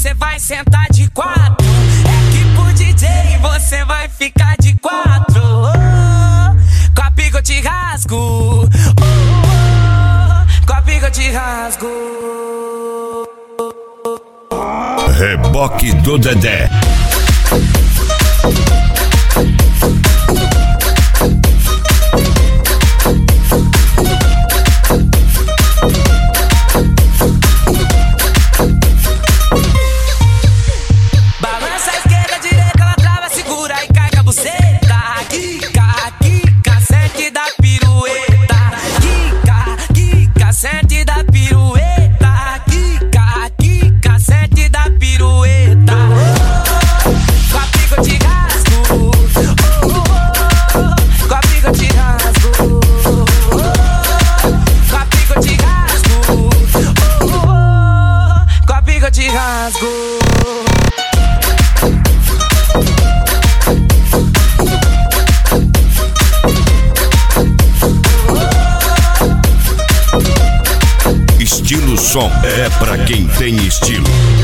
você vai sentar de quatro. É que pro DJ você vai ficar de quatro. Com a pica eu te rasgo. Com a pica eu te rasgo. Reboque do Dedé. Balança a esquerda, a direita, ela trava, segura e cai com a buceta. Quica, quica, sente da pirueta. Quica, quica, sente da pirueta. Quica, quica, sente da pirueta. Com a pica eu te rasgo. Com a pica eu te rasgo. Com a pica eu te rasgo. Com a pica eu te rasgo. Estilo som é pra quem tem estilo.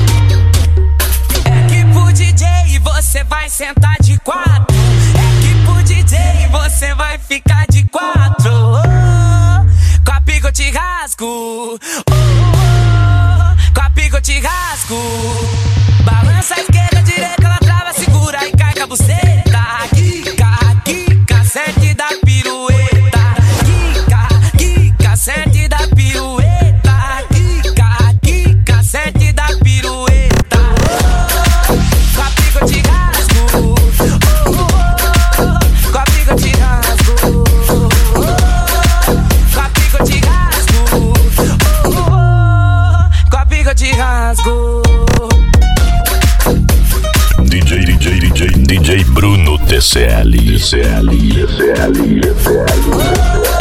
É que pro DJ você vai sentar de quatro. É que pro DJ você vai ficar de quatro. Com a pica eu te rasgo. Com a pica eu te rasgo. Balança a esquerda, a direita, ela trava, segura e cai com a buceta. Quica, quica, sente da pirueta. Quica, quica, sente da pirueta. Quica, quica, sente da pirueta. Com a pica eu te rasgo. Com a pica eu te rasgo. Com a pica eu te rasgo. Com a pica eu te rasgo. DJ Bruno TCL.